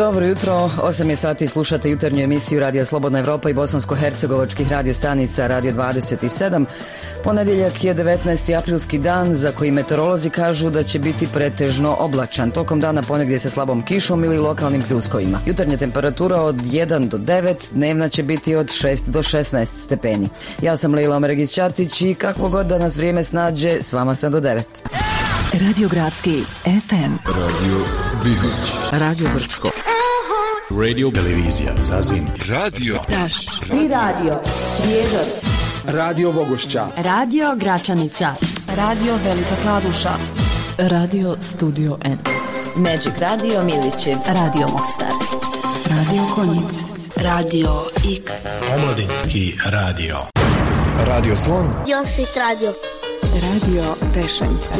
Dobro jutro, 8 je sati, slušate jutarnju emisiju Radija Slobodna Evropa i bosansko-hercegovačkih radiostanica Radio 27. Ponedjeljak je 19. aprilski dan za koji meteorolozi kažu da će biti pretežno oblačan. Tokom dana ponegdje sa slabom kišom ili lokalnim pljuskovima. Jutarnja temperatura od 1 do 9, dnevna će biti od 6 do 16 stepeni. Ja sam Lejla Omeregić-Ćatić i kakvo god da nas vrijeme snađe, s vama sam do 9. Radio Gradski FM, Radio Bihoć, Radio Brčko, Radio Televizija Zazin, Radio Daš i Radio Prijedor, Radio Vogošća, Radio Gračanica, Radio Velika Kladuša, Radio Studio N, Magic Radio Milići, Radio Mostar, Radio Konjic, Radio X, Omladinski radio, Radio Slon, Josit Radio, Radio Vešanica,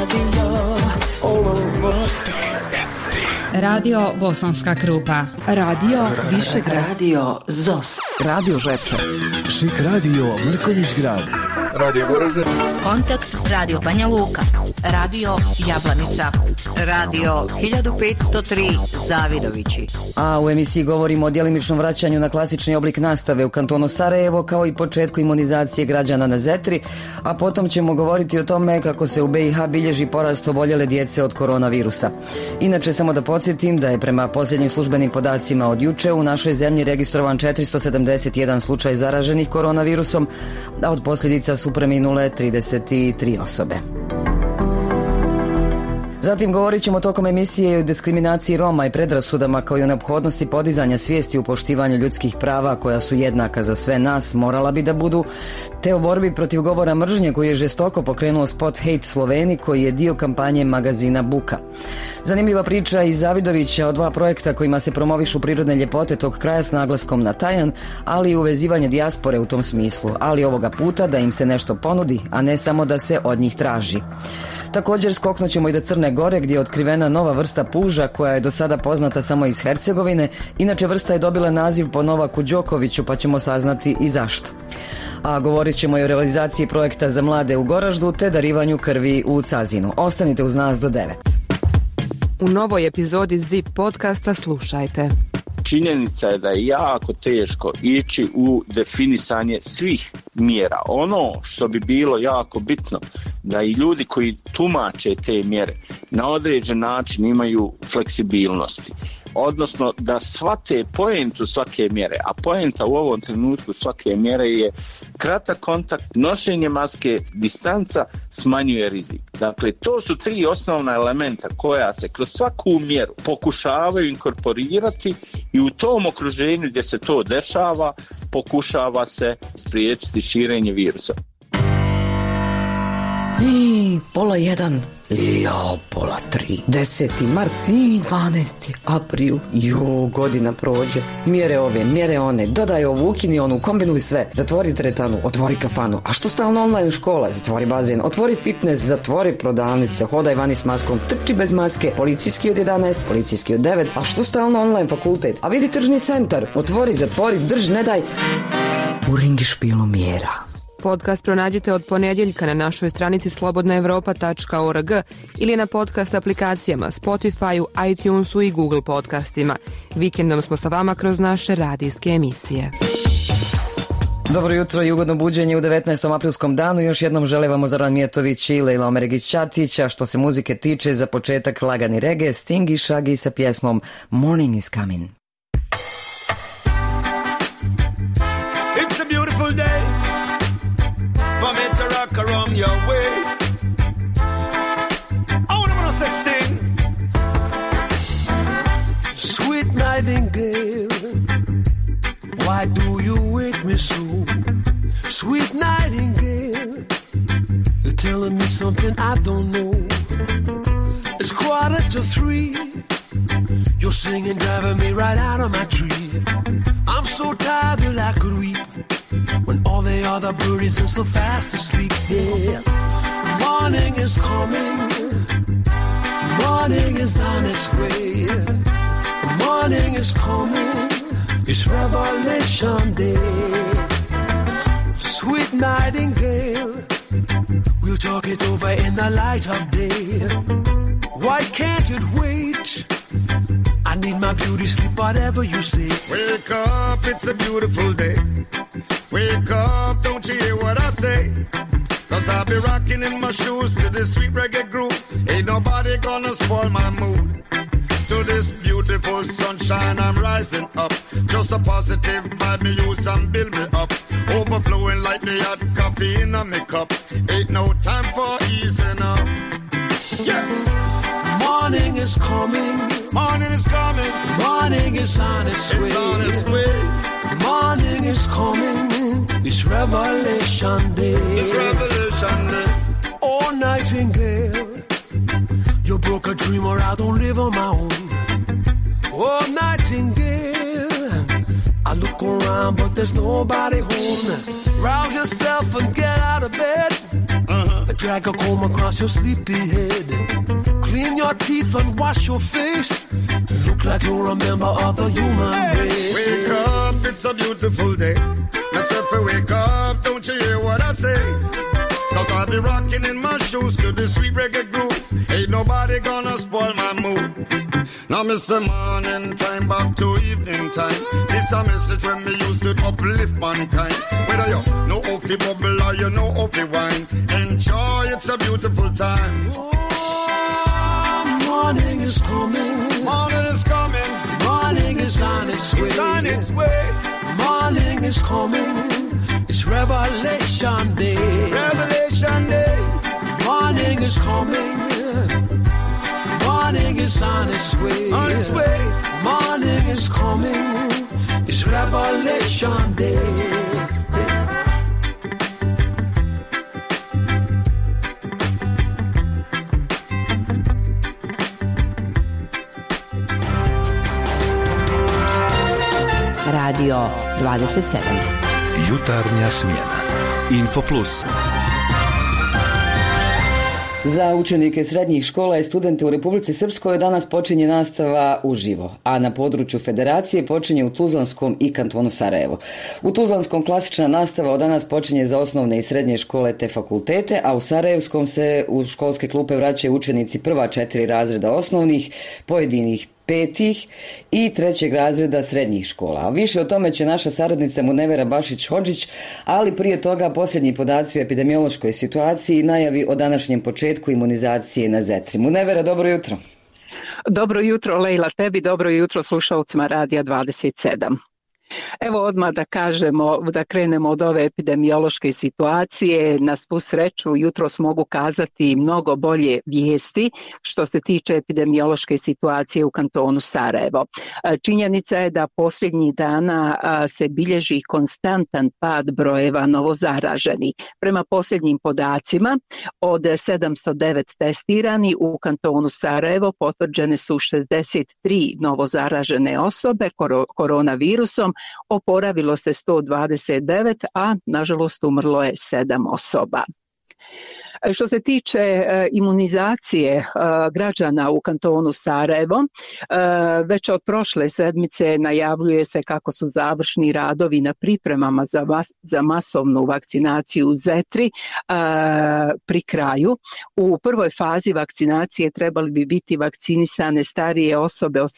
Radio Bosanska Krupa, Radio Višegrad, Radio ZOS, Radio Žepče, Šik radio Mrkonjić Grad, Radio Goražde, Kontakt Radio Banja Luka, Radio Jablanica, Radio 1503 Zavidovići. A u emisiji govorimo o djelimičnom vraćanju na klasični oblik nastave u kantonu Sarajevo, kao i početku imunizacije građana na Zetri, a potom ćemo govoriti o tome kako se u BiH bilježi porast oboljele djece od koronavirusa. Inače, samo da podsjetim da je prema posljednjim službenim podacima od juče u našoj zemlji registrovan 471 slučaj zaraženih koronavirusom, a od posljedica su preminule 33 osobe. Zatim govorit ćemo tokom emisije o diskriminaciji Roma i predrasudama, kao i o neophodnosti podizanja svijesti u poštivanju ljudskih prava koja su jednaka za sve nas, morala bi da budu, te o borbi protiv govora mržnje koji je žestoko pokrenuo spot Hate Sloveni, koji je dio kampanje magazina Buka. Zanimljiva priča iz Zavidovića o dva projekta kojima se promovišu prirodne ljepote tog kraja s naglaskom na tajan, ali i uvezivanje dijaspore u tom smislu, ali ovoga puta da im se nešto ponudi, a ne samo da se od njih traži. Također skoknut ćemo i do Crne Gore, gdje je otkrivena nova vrsta puža koja je do sada poznata samo iz Hercegovine. Inače, vrsta je dobila naziv po Novaku Đokoviću, pa ćemo saznati i zašto. A govorit ćemo i o realizaciji projekta za mlade u Goraždu te darivanju krvi u Cazinu. Ostanite uz nas do 9. U novoj epizodi ZIP podcasta slušajte. Činjenica je da je jako teško ići u definisanje svih mjera. Ono što bi bilo jako bitno, da i ljudi koji tumače te mjere na određen način imaju fleksibilnosti. Odnosno da shvate poentu svake mjere, a poenta u ovom trenutku svake mjere je kratak kontakt, nošenje maske, distanca smanjuje rizik. Dakle, to su tri osnovna elementa koja se kroz svaku mjeru pokušavaju inkorporirati i u tom okruženju gdje se to dešava pokušava se spriječiti širenje virusa. I pola 1, jao, pola 3, 10. mart, i 12. april, godina prođe, mjere ove, mjere one, dodaj ovu, ukini onu, kombinuj sve, zatvori teretanu, otvori kafanu, a što stalno online škola, zatvori bazen, otvori fitness, zatvori prodavnice, hodaj vani s maskom, trči bez maske, policijski od 11, policijski od 9, a što stalno online fakultet, a vidi tržni centar, otvori, zatvori, drž, ne daj, u ringi špilu mjera. Podcast pronađite od ponedjeljka na našoj stranici slobodnaevropa.org ili na podcast aplikacijama Spotify, iTunesu i Google podcastima. Vikendom smo sa vama kroz naše radijske emisije. Dobro jutro i ugodno buđenje u 19. aprilskom danu. Još jednom žele vam Zoran Mijetović i Lejla Omeregić-Ćatić, a što se muzike tiče, za početak lagani reggae, Sting i Shaggy sa pjesmom Morning is Coming. It's a beautiful day for me to rock around your way. I wanna say Sting. Sweet nightingale, why do you wake me so? Sweet nightingale, you're telling me something I don't know. It's 2:45, you're singing, driving me right out of my tree. I'm so tired that I could weep when all the other birdies are so fast asleep. Yeah, morning is coming, morning is on its way. Morning is coming, it's Revelation Day. Sweet nightingale, we'll talk it over in the light of day. Why can't it wait? I need my beauty sleep, whatever you say. Wake up, it's a beautiful day. Wake up, don't you hear what I say? Cause I'll be rocking in my shoes to this sweet reggae groove. Ain't nobody gonna spoil my mood. To this beautiful sunshine I'm rising up. Just a positive vibe me use and build me up. Overflowing like the hot coffee in a me cup. Ain't no time for easing up. Yeah. Morning is coming. Morning is coming. Morning is on its way. It's on its way. Morning is coming. It's Revelation Day. It's Revelation Day. Oh, Nightingale, you broke a dream or I don't live on my own. Oh, Nightingale, I look around but there's nobody home. Rouse yourself and get out of bed. Drag a comb across your sleepy head. Clean your teeth and wash your face. Look like you're a member of the human race. Wake up, it's a beautiful day. Myself wake up, don't you hear what I say? Cause I'll be rocking in my shoes to the sweet reggae groove. Ain't nobody gonna spoil my mood. Now miss the morning time back to evening time. This a message when me used to uplift mankind. Whether you know off the bubble or you know off the wine, enjoy, it's a beautiful time. Oh, morning is coming. Morning is coming. Morning is on its way. It's on its way. Morning is coming. It's Revelation Day. Revelation Day. Morning is coming. Morning is on its way. On its way. Morning is coming. It's Revelation Day. Radio 27. Jutarnja smjena. Info Plus. Za učenike srednjih škola i studente u Republici Srpskoj danas počinje nastava uživo, a na području Federacije počinje u Tuzlanskom i kantonu Sarajevo. U Tuzlanskom klasična nastava od danas počinje za osnovne i srednje škole te fakultete, a u Sarajevskom se u školske klupe vraćaju učenici prva 4 razreda osnovnih, pojedinih 5. i 3. razreda srednjih škola. A više o tome će naša saradnica Munevera Bašić-Hodžić, ali prije toga posljednji podaci o epidemiološkoj situaciji i najavi o današnjem početku imunizacije na Zetri. Munevera, dobro jutro. Dobro jutro, Lejla, tebi, dobro jutro slušalcima Radija 27. Evo odmah da krenemo od ove epidemiološke situacije. Na svu sreću jutros mogu kazati mnogo bolje vijesti što se tiče epidemiološke situacije u kantonu Sarajevo. Činjenica je da posljednjih dana se bilježi konstantan pad brojeva novozaraženih. Prema posljednjim podacima od 709 testirani u kantonu Sarajevo potvrđene su 63 novozaražene osobe koronavirusom, oporavilo se 129, a nažalost umrlo je 7 osoba. Što se tiče imunizacije građana u kantonu Sarajevo, već od prošle sedmice najavljuje se kako su završni radovi na pripremama za masovnu vakcinaciju u Zetri pri kraju. U prvoj fazi vakcinacije trebali bi biti vakcinisane starije osobe od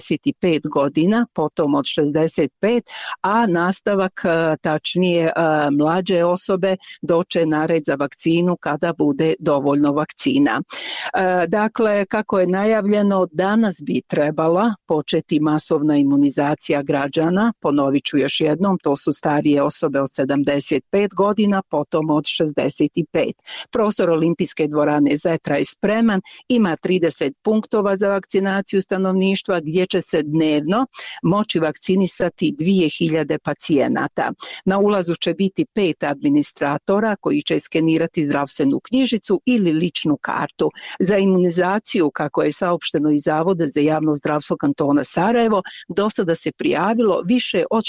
75 godina, potom od 65, a nastavak, tačnije mlađe osobe, doće na red za vakcinu kada bude dovoljno vakcina. Dakle, kako je najavljeno, danas bi trebala početi masovna imunizacija građana, ponovit ću još jednom, to su starije osobe od 75 godina, potom od 65. Prostor Olimpijske dvorane Zetra je spreman, ima 30 punktova za vakcinaciju stanovništva gdje će se dnevno moći vakcinisati 2000 pacijenata. Na ulazu će biti 5 administratora koji će skenirati zdravstvenu knjižicu ili ličnu kartu. Za imunizaciju, kako je saopšteno iz Zavoda za javno zdravstvo kantona Sarajevo, do sada se prijavilo više od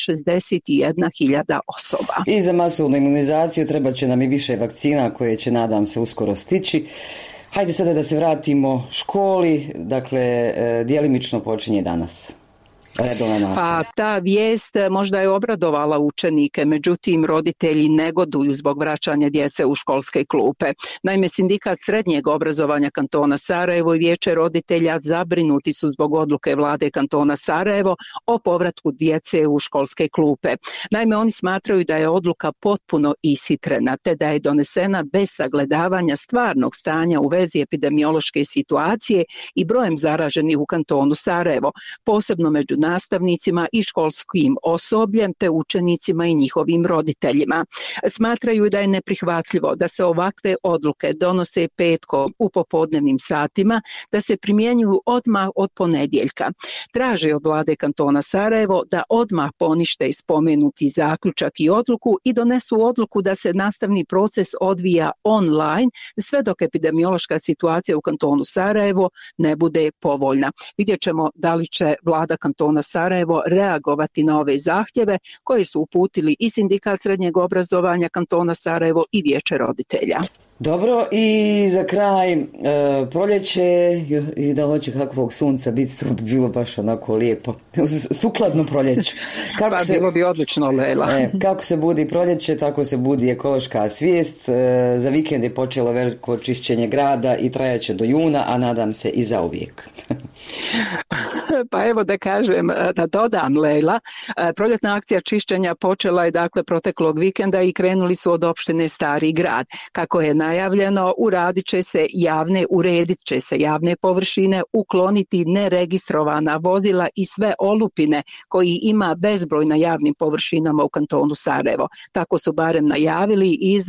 61.000 osoba. I za masovnu imunizaciju treba će nam i više vakcina koje će, nadam se, uskoro stići. Hajde sada da se vratimo školi, dakle, djelimično počinje danas. Pa ta vijest možda je obradovala učenike, međutim roditelji negoduju zbog vraćanja djece u školske klupe. Naime, Sindikat srednjeg obrazovanja kantona Sarajevo i Vijeće roditelja zabrinuti su zbog odluke vlade kantona Sarajevo o povratku djece u školske klupe. Naime, oni smatraju da je odluka potpuno ishitrena, te da je donesena bez sagledavanja stvarnog stanja u vezi epidemiološke situacije i brojem zaraženih u kantonu Sarajevo, posebno među nastavnicima i školskim osobljem te učenicima i njihovim roditeljima. Smatraju da je neprihvatljivo da se ovakve odluke donose petkom u popodnevnim satima, da se primjenjuju odmah od ponedjeljka. Traže od vlade kantona Sarajevo da odmah ponište spomenuti zaključak i odluku i donesu odluku da se nastavni proces odvija online sve dok epidemiološka situacija u kantonu Sarajevo ne bude povoljna. Vidjet ćemo da li će vlada kantona Sarajevo reagovati na ove zahtjeve koje su uputili i Sindikat srednjeg obrazovanja kantona Sarajevo i Vijeće roditelja. Dobro, i za kraj proljeće i da hoće kakvog sunca biti, to bi bilo baš onako lijepo, sukladno proljeću. Bilo bi odlično, Lela. Kako se budi proljeće, tako se budi ekološka svijest. Za vikend je počelo veliko čišćenje grada i trajaće do juna, a nadam se i zauvijek. Pa evo da kažem, da dodam, Lejla, proljetna akcija čišćenja počela je dakle proteklog vikenda i krenuli su od opštine Stari grad. Kako je najavljeno, uredit će se javne površine, ukloniti neregistrovana vozila i sve olupine koji ima bezbroj na javnim površinama u kantonu Sarajevo. Tako su barem najavili iz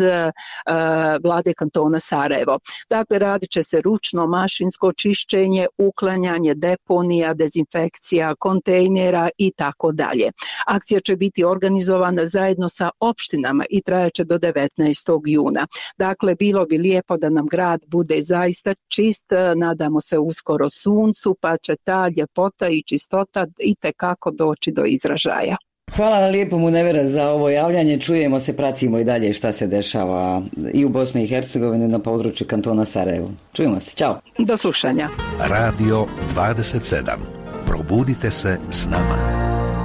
vlade kantona Sarajevo. Dakle, radit će se ručno mašinsko čišćenje, uklanjanje deponija, dezinfekcija, kontejnera i tako dalje. Akcija će biti organizovana zajedno sa opštinama i trajaće do 19. juna. Dakle, bilo bi lijepo da nam grad bude zaista čist, nadamo se uskoro suncu, pa će ta ljepota i čistota itekako doći do izražaja. Hvala vam lijepo, Munevera, za ovo javljanje. Čujemo se, pratimo i dalje šta se dešava i u Bosni i Hercegovini na području kantona Sarajevo. Čujemo se, čao. Do slušanja. Radio 27. Probudite se s nama.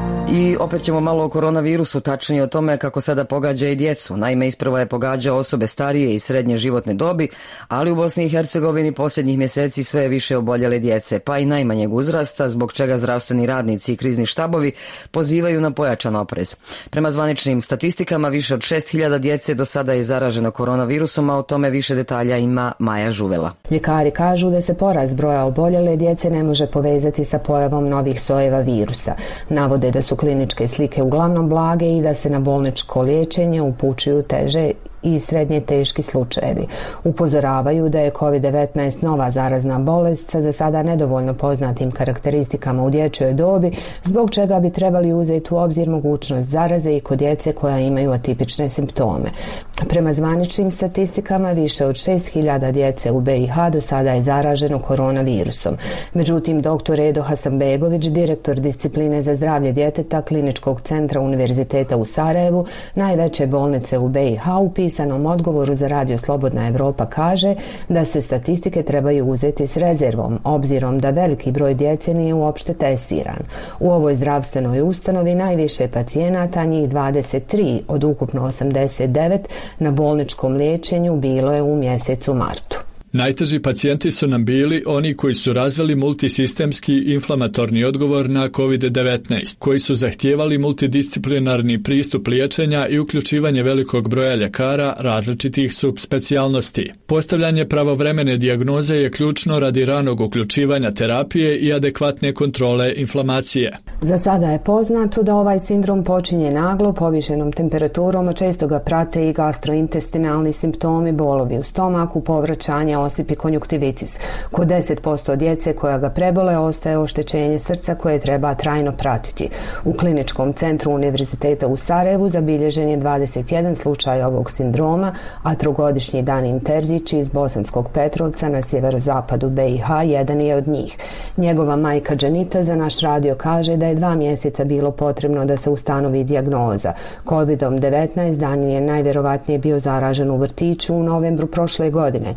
I opet ćemo malo o koronavirusu, tačnije o tome kako sada pogađa i djecu. Naime, isprva je pogađao osobe starije i srednje životne dobi, ali u Bosni i Hercegovini posljednjih mjeseci sve je više oboljele djece, pa i najmanjeg uzrasta, zbog čega zdravstveni radnici i krizni štabovi pozivaju na pojačan oprez. Prema zvaničnim statistikama, više od 6.000 djece do sada je zaraženo koronavirusom, a o tome više detalja ima Maja Žuvela. Ljekari kažu da se porast broja oboljele djece ne može povezati sa pojavom novih sojeva virusa. Navode da su kliničke slike uglavnom blage i da se na bolničko liječenje upućuju teže i srednje teški slučajevi. Upozoravaju da je COVID-19 nova zarazna bolest sa za sada nedovoljno poznatim karakteristikama u dječjoj dobi, zbog čega bi trebali uzeti u obzir mogućnost zaraze i kod djece koja imaju atipične simptome. Prema zvaničnim statistikama, više od 6.000 djece u BiH do sada je zaraženo koronavirusom. Međutim, dr. Edo Hasanbegović, direktor discipline za zdravlje djeteta Kliničkog centra Univerziteta u Sarajevu, najveće bolnice u BiH, u pisanom odgovoru za Radio Slobodna Evropa kaže da se statistike trebaju uzeti s rezervom, obzirom da veliki broj djece nije uopšte testiran. U ovoj zdravstvenoj ustanovi najviše pacijenata, njih 23 od ukupno 89, na bolničkom liječenju bilo je u mjesecu martu. Najteži pacijenti su nam bili oni koji su razvili multisistemski inflamatorni odgovor na COVID-19, koji su zahtijevali multidisciplinarni pristup liječenja i uključivanje velikog broja ljekara različitih subspecijalnosti. Postavljanje pravovremene dijagnoze je ključno radi ranog uključivanja terapije i adekvatne kontrole inflamacije. Za sada je poznato da ovaj sindrom počinje naglo, povišenom temperaturom, a često ga prate i gastrointestinalni simptomi, bolovi u stomaku, povraćanje, osip i konjuktivitis. Kod 10% djece koja ga prebole ostaje oštećenje srca koje treba trajno pratiti. U Kliničkom centru Univerziteta u Sarajevu zabilježen je 21 slučaj ovog sindroma, a trogodišnji Danin Terzić iz Bosanskog Petrovca na sjeverozapadu BiH jedan je od njih. Njegova majka Dženita za naš radio kaže da je 2 mjeseca bilo potrebno da se ustanovi dijagnoza. COVID-19 Danin je najvjerovatnije bio zaražen u vrtiću u novembru prošle godine. Međutim,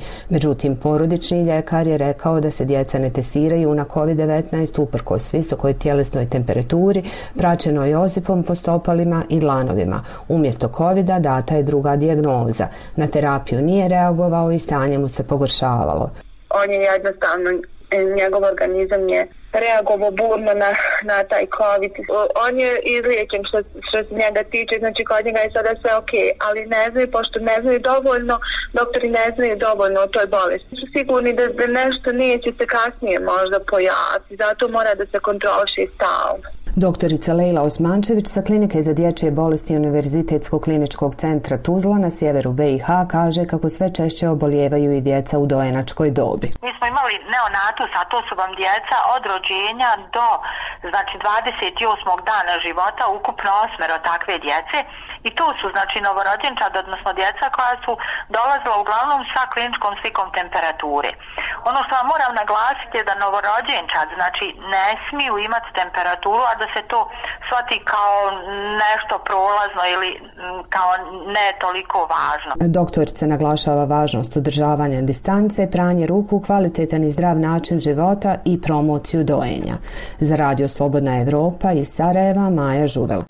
Međutim, porodični ljekar je rekao da se djeca ne testiraju na COVID-19 uprkos visokoj tjelesnoj temperaturi, praćenoj ozipom po stopalima i dlanovima. Umjesto COVID-a data je druga dijagnoza. Na terapiju nije reagovao i stanje mu se pogoršavalo. On je jednostavno, njegov organizam je reagovao burno na taj COVID. On je izliječen što se njega tiče, znači kod njega je sada sve ok, ali ne znaju, pošto ne znaju dovoljno, doktori ne znaju dovoljno o toj bolesti. Su sigurni da nešto neće se kasnije možda pojaviti, zato mora da se kontroliše stalno. Doktorica Lejla Osmančević sa Klinike za dječje bolesti Univerzitetskog kliničkog centra Tuzla na sjeveru BiH kaže kako sve češće obolijevaju i djeca u dojenačkoj dobi. Mi smo imali neonatus, a to su vam djeca od rođenja do 28. dana života, ukupno 8 takve djece. I tu su novorođenčad, odnosno djeca koja su dolazila uglavnom sa kliničkom slikom temperature. Ono što vam moram naglasiti je da novorođenčad ne smiju imati temperaturu, a da se to shvati kao nešto prolazno ili kao ne toliko važno. Doktorica naglašava važnost održavanja distance, pranje ruku, kvalitetan i zdrav način života i promociju dojenja. Za Radio Slobodna Evropa iz Sarajeva, Maja Žuvel.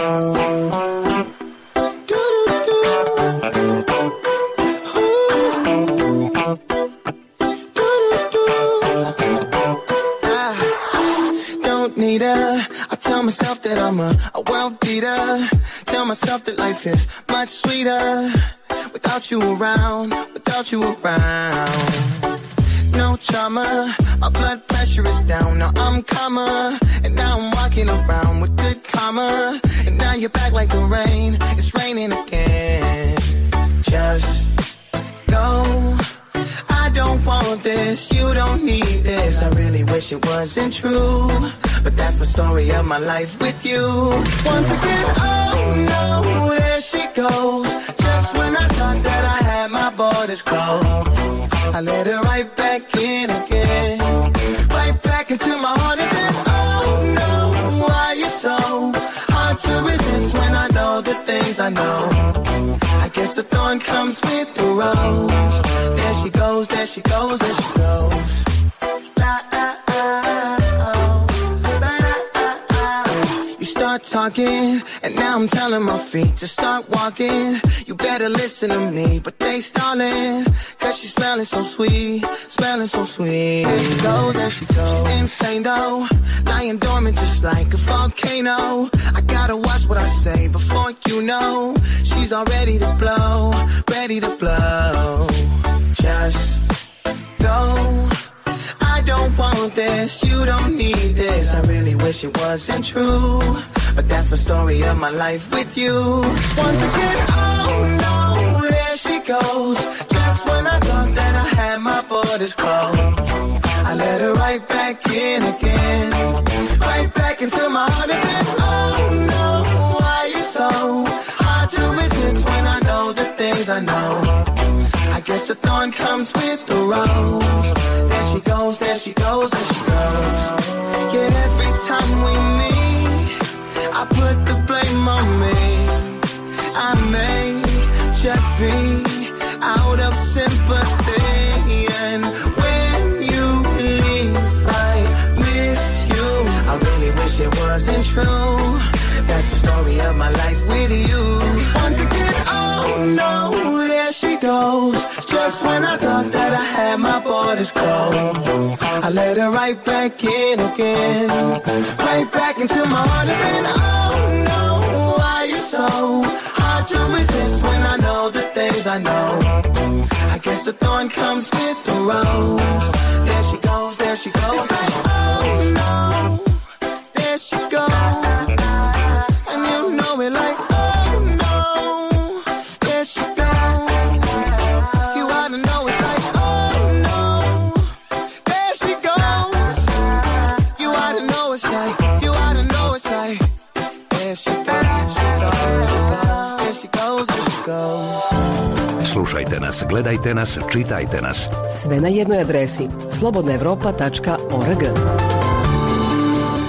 I tell myself that I'm a world beater. Tell myself that life is much sweeter without you around, without you around. No trauma, my blood pressure is down. Now I'm calmer, and now I'm walking around with good karma. And now you're back like the rain, it's raining again. Just go. I don't want this, you don't need this. I really wish it wasn't true, but that's the story of my life with you. Once again, oh no, there she goes. Just when I thought that I had my borders closed, I let her right back in again. Right back into my heart again. Oh no, why you so hard to resist when I know the things I know? I guess the thorn comes with the rose. There she goes, there she goes, there she goes. You start talking, and now I'm telling my feet to start walking. You better listen to me, but they stalling, cause she's smelling so sweet, smelling so sweet. There she goes, there she goes. She's insane though, lying dormant just like a volcano. I gotta watch what I say before you know she's all ready to blow, ready to blow. Just go. I don't want this, you don't need this. I really wish it wasn't true, but that's the story of my life with you. Once again, oh no, there she goes. Just when I thought that I had my borders closed, I let her right back in again. Right back into my heart again. Oh no, why you so hard to resist when I know the things I know? I guess the thorn comes with the rose. There she goes, there she goes, there she goes. Yet every time we meet, I put the blame on me. I may just be out of sympathy, and when you leave, I miss you. I really wish it wasn't true. That's the story of my life with you. Once again, oh no, there she goes. Just when I thought that I had my borders closed, I let her right back in again. Right back into my heart again. Oh no, why you so hard to resist when I know the things I know? I guess the thorn comes with the rose. There she goes, there she goes. It's like, oh no, there she goes. And you know it like, oh no, there she goes. You ought to know it's like, oh no, there she goes. You ought to know it's like, you ought to know it's like, there she goes, there she goes, there she goes. Slušajte nas, gledajte nas, čitajte nas. Sve na jednoj adresi slobodnaevropa.org.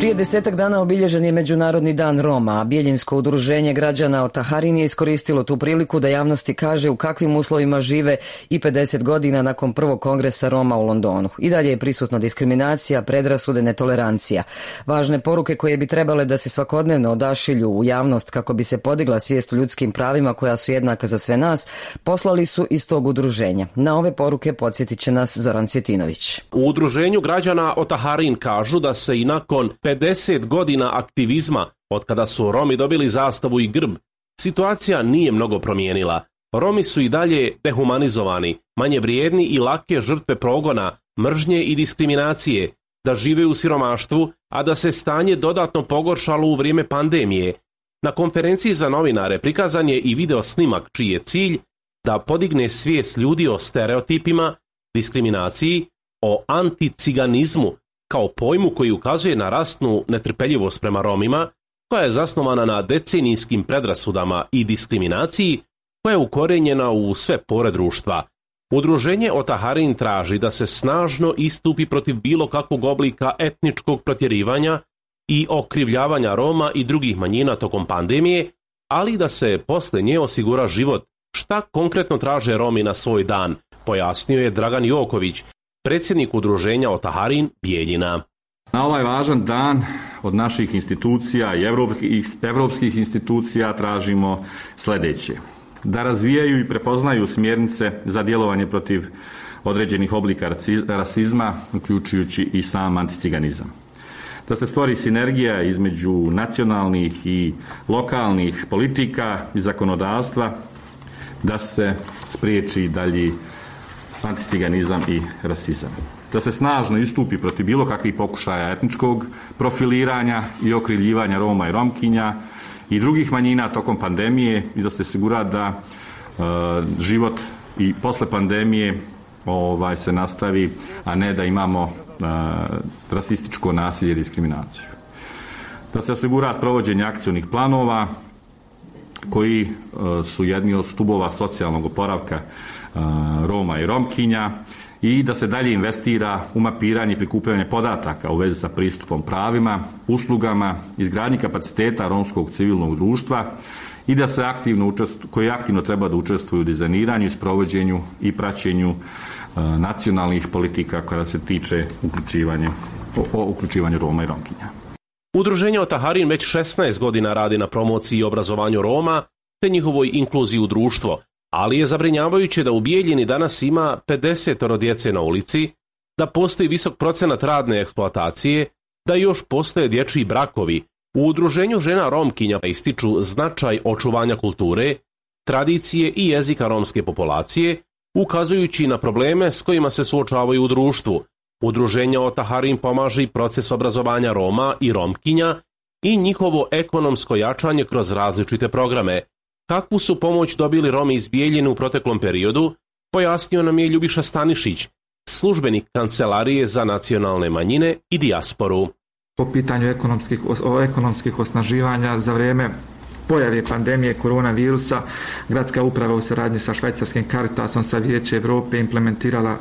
Prije 10 dana obilježen je Međunarodni dan Roma, a Bijeljinsko udruženje građana Otaharin je iskoristilo tu priliku da javnosti kaže u kakvim uslovima žive i 50 godina nakon prvog kongresa Roma u Londonu. I dalje je prisutna diskriminacija, predrasude, netolerancija. Važne poruke koje bi trebale da se svakodnevno odašilju u javnost kako bi se podigla svijest o ljudskim pravima koja su jednaka za sve nas, poslali su iz tog udruženja. Na ove poruke podsjetit će nas Zoran Cvjetinović. U udruženju građana Otaharin kažu da se i nakon 50 godina aktivizma, od kada su Romi dobili zastavu i grb, situacija nije mnogo promijenila. Romi su i dalje dehumanizovani, manje vrijedni i lake žrtve progona, mržnje i diskriminacije, da žive u siromaštvu, a da se stanje dodatno pogoršalo u vrijeme pandemije. Na konferenciji za novinare prikazan je i video snimak čiji je cilj da podigne svijest ljudi o stereotipima, diskriminaciji, o anticiganizmu, kao pojmu koji ukazuje na rasnu netrpeljivost prema Romima, koja je zasnovana na decenijskim predrasudama i diskriminaciji, koja je ukorenjena u sve pore društva. Udruženje Otaharin traži da se snažno istupi protiv bilo kakvog oblika etničkog protjerivanja i okrivljavanja Roma i drugih manjina tokom pandemije, ali da se posle nje osigura život. Šta konkretno traže Romi na svoj dan, pojasnio je Dragan Joković, predsjednik udruženja Otaharin Bijeljina. Na ovaj važan dan od naših institucija i evropskih institucija tražimo sljedeće. Da razvijaju i prepoznaju smjernice za djelovanje protiv određenih oblika rasizma, uključujući i sam anticiganizam. Da se stvori sinergija između nacionalnih i lokalnih politika i zakonodavstva, da se spriječi dalji anticiganizam i rasizam. Da se snažno istupi protiv bilo kakvih pokušaja etničkog profiliranja i okrivljivanja Roma i Romkinja i drugih manjina tokom pandemije i da se osigura da život i posle pandemije se nastavi, a ne da imamo rasističko nasilje i diskriminaciju. Da se osigura sprovođenje akcionih planova koji su jedni od stubova socijalnog oporavka Roma i Romkinja i da se dalje investira u mapiranje i prikupljanje podataka u vezi sa pristupom pravima, uslugama, izgradnji kapaciteta romskog civilnog društva i da se koji aktivno treba da učestvuju u dizajniranju, sprovođenju i praćenju nacionalnih politika koja se tiče uključivanju Roma i Romkinja. Udruženje Otaharin već 16 godina radi na promociji i obrazovanju Roma te njihovoj inkluziji u društvo, ali je zabrinjavajuće da u Bijeljini danas ima 50 djece na ulici, da postoji visok procenat radne eksploatacije, da još postoje dječji brakovi. U udruženju žena Romkinja ističu značaj očuvanja kulture, tradicije i jezika romske populacije, ukazujući na probleme s kojima se suočavaju u društvu. Udruženje Otaharin pomaže i proces obrazovanja Roma i Romkinja i njihovo ekonomsko jačanje kroz različite programe. Kakvu su pomoć dobili Romi iz Bijeljine u proteklom periodu, pojasnio nam je Ljubiša Stanišić, službenik Kancelarije za nacionalne manjine i dijasporu. Po pitanju ekonomskih osnaživanja za vrijeme pojave pandemije koronavirusa, gradska uprava u saradnji sa švajcarskim Caritasom sa Vijeće Europe implementirala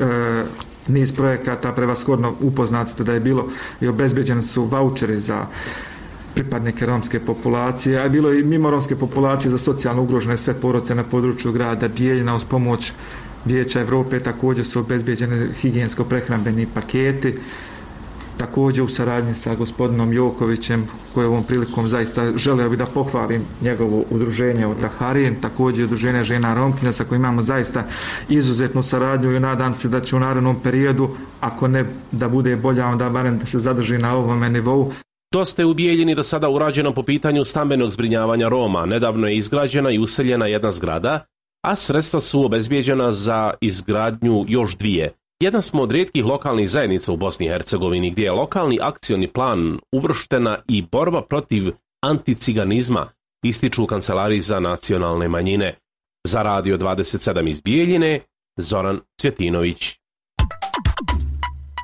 niz projekata, prevashodno upoznato da je bilo i obezbeđeni su vaučeri za pripadnike romske populacije, a je bilo i mimo romske populacije za socijalno ugrožene sve porodice na području grada Bijeljina. Uz pomoć Vijeća Europe također su obezbeđeni higijensko-prehrambeni paketi. Također u saradnji sa gospodinom Jokovićem, koji ovom prilikom zaista želeo bi da pohvalim njegovo udruženje Otaharin, također udruženje žena Romkinja sa kojim imamo zaista izuzetnu saradnju i nadam se da će u narednom periodu, ako ne da bude bolja, onda barem da se zadrži na ovome nivou. Dosta je u Bijeljini do sada urađeno po pitanju stambenog zbrinjavanja Roma. Nedavno je izgrađena i useljena jedna zgrada, a sredstva su obezbijeđena za izgradnju još dvije. Jedan smo od rijetkih lokalnih zajednica u Bosni i Hercegovini gdje je lokalni akcioni plan uvrštena i borba protiv anticiganizma, ističu u Kancelariji za nacionalne manjine. Za Radio 27 iz Bijeljine, Zoran Cvjetinović.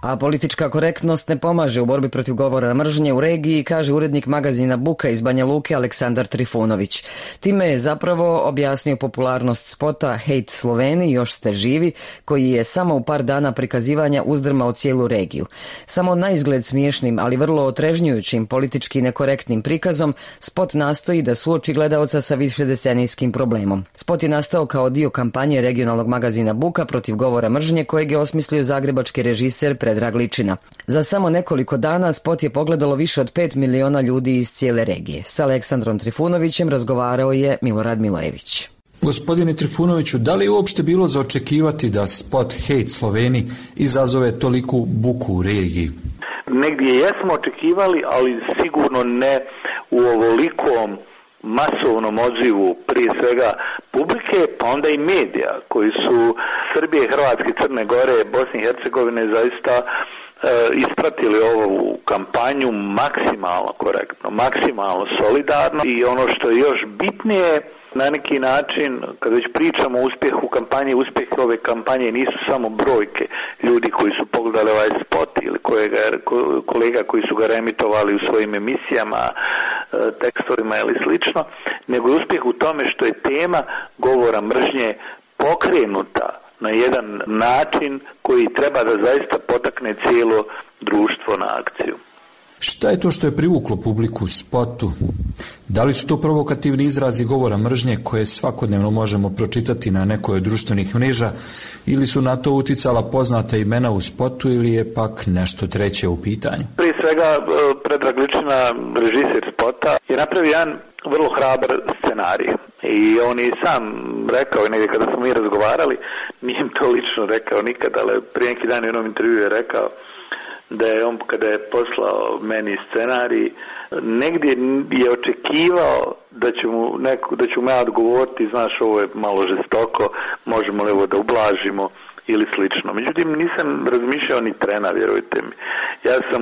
A politička korektnost ne pomaže u borbi protiv govora mržnje u regiji, kaže urednik magazina Buka iz Banja Luke Aleksandar Trifunović. Time je zapravo objasnio popularnost spota Hejt Sloveni, još ste živi, koji je samo u par dana prikazivanja uzdrmao cijelu regiju. Samo na izgled smiješnim, ali vrlo otrežnjujućim politički nekorektnim prikazom, spot nastoji da suoči gledaoca sa višedecenijskim problemom. Spot je nastao kao dio kampanje regionalnog magazina Buka protiv govora mržnje kojeg je osmislio zagrebački režiser Predrag Ličina. Za samo nekoliko dana spot je pogledalo više od 5 miliona ljudi iz cijele regije. S Aleksandrom Trifunovićem razgovarao je Milorad Milojević. Gospodine Trifunoviću, da li je uopšte bilo za očekivati da spot Hejt Sloveni izazove toliku buku u regiji? Negdje jesmo očekivali, ali sigurno ne u ovolikom masovnom odzivu prije svega publike, pa onda i medija koji su Srbije, Hrvatske, Crne Gore, Bosne i Hercegovine zaista ispratili ovu kampanju maksimalno korektno, maksimalno solidarno i ono što je još bitnije, na neki način, kad već pričamo o uspjehu kampanje, uspjeh ove kampanje nisu samo brojke ljudi koji su pogledali ovaj spot ili kolega koji su ga reemitovali u svojim emisijama, tekstovima ili slično, nego je uspjeh u tome što je tema govora mržnje pokrenuta na jedan način koji treba da zaista potakne cijelo društvo na akciju. Šta je to što je privuklo publiku u spotu? Da li su to provokativni izrazi govora mržnje koje svakodnevno možemo pročitati na nekoj od društvenih mreža ili su na to uticala poznata imena u spotu ili je pak nešto treće u pitanju? Prije svega, Predrag Ličina, režiser spota, je napravio jedan vrlo hrabar scenarij i on je sam rekao, negdje kada smo mi razgovarali, nije im to lično rekao nikad, ali prije neki dan u jednom intervju je rekao da je on kada je poslao meni scenarij, negdje je očekivao da ću mu ja odgovoriti, znaš, ovo je malo žestoko, možemo li ovo da ublažimo ili slično. Međutim, nisam razmišljao ni trena, vjerujte mi. Ja sam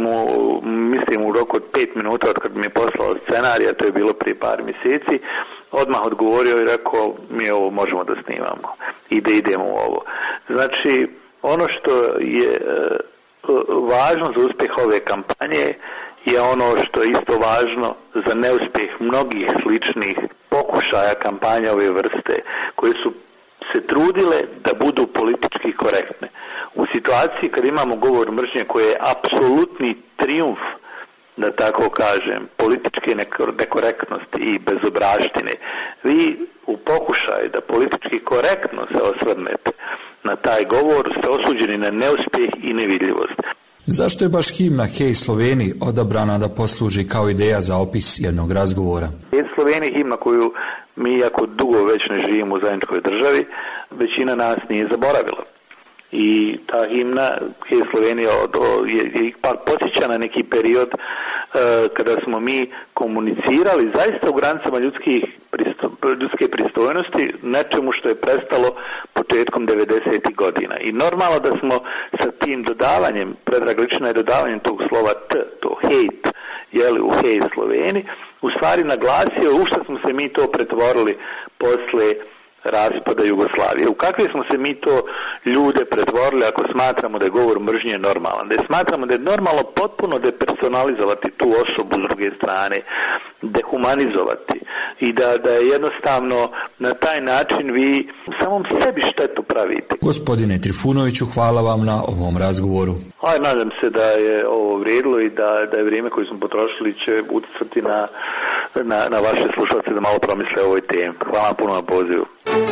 u roku od 5 minuta od kad mi je poslao scenarij, a to je bilo prije par mjeseci, odmah odgovorio i rekao, mi ovo možemo da snimamo i da idemo u ovo. Znači, ono što je važno za uspjeh ove kampanje je ono što je isto važno za neuspjeh mnogih sličnih pokušaja kampanja ove vrste koje su se trudile da budu politički korektne. U situaciji kad imamo govor mržnje koji je apsolutni trijumf, da tako kažem, političke nekorektnosti i bezobraštine, vi u pokušaju da politički korektno se osvrnete na taj govor ste osuđeni na neuspjeh i nevidljivost. Zašto je baš himna Hej Sloveni odabrana da posluži kao ideja za opis jednog razgovora? Hej Sloveni je himna koju mi, jako dugo već ne živimo u zajedničkoj državi, većina nas nije zaboravila. I ta himna Hej Sloveni je ipak podsjeća na neki period kada smo mi komunicirali zaista u granicama ljudske pristojnosti, nečemu što je prestalo početkom 90. godina. I normalno da smo sa tim dodavanjem, Predrag Ličina je dodavanjem tog slova T, to hejt, u Hej Sloveni, u stvari naglasio u što smo se mi to pretvorili posle raspada Jugoslavije. U kakve smo se mi to ljude pretvorili ako smatramo da je govor mržnje normalan, da je smatramo da je normalno potpuno depersonalizovati tu osobu s druge strane, dehumanizovati i da je jednostavno na taj način vi samom sebi štetu pravite. Gospodine Trifunoviću, hvala vam na ovom razgovoru. Nadam se da je ovo vrijedilo i da je vrijeme koje smo potrošili će utjecati na vaše slušalce da malo promisle o ovoj temi. Hvala puno na pozivu.